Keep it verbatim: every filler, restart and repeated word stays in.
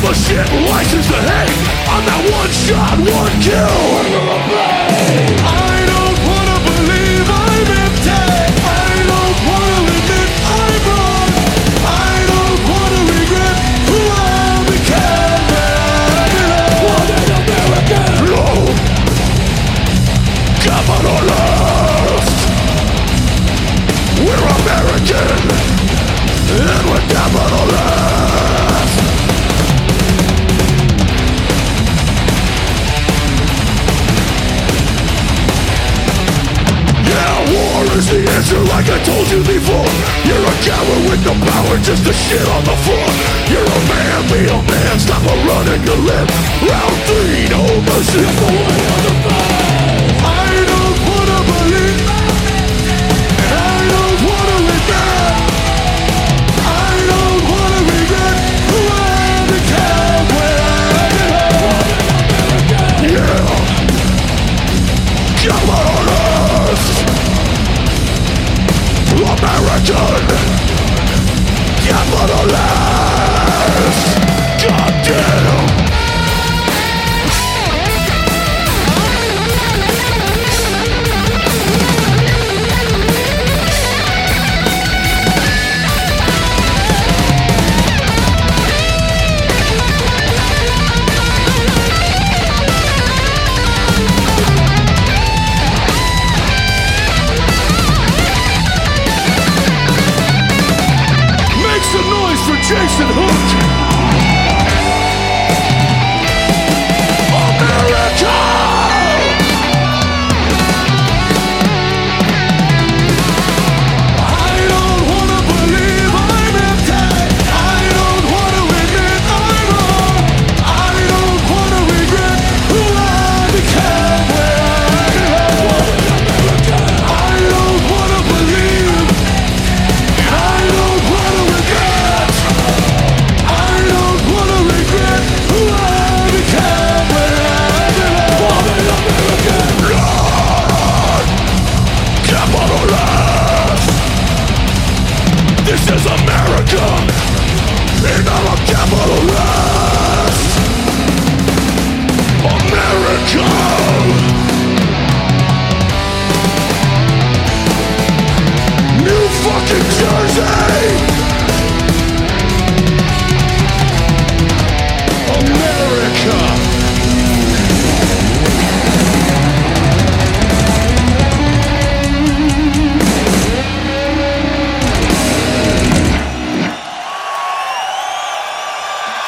a shit, license to hate. I'm that one shot, one kill. I don't wanna believe I'm empty. I don't wanna admit I'm wrong. I don't wanna regret who I became. What an American! No. Capitalist. We're American, and we're capitalist. Yeah, war is the answer like I told you before. You're a coward with no power, just a shit on the floor. You're a man, be a man, stop a running your lip. Round three, no mercy, it's the way of the man. I don't wanna believe, I don't wanna regret, I don't wanna regret who I became when I became. Yeah, capitalist, American, capitalist. Goddamn. Make some noise for Jason Hook. America! I don't wanna believe I'm empty. I don't wanna admit I'm wrong. I don't wanna regret who I became when I became. I don't wanna believe. I don't wanna regret. I don't wanna regret who I became when I became. Lord, capitalist. This is America, and I'm a capitalist.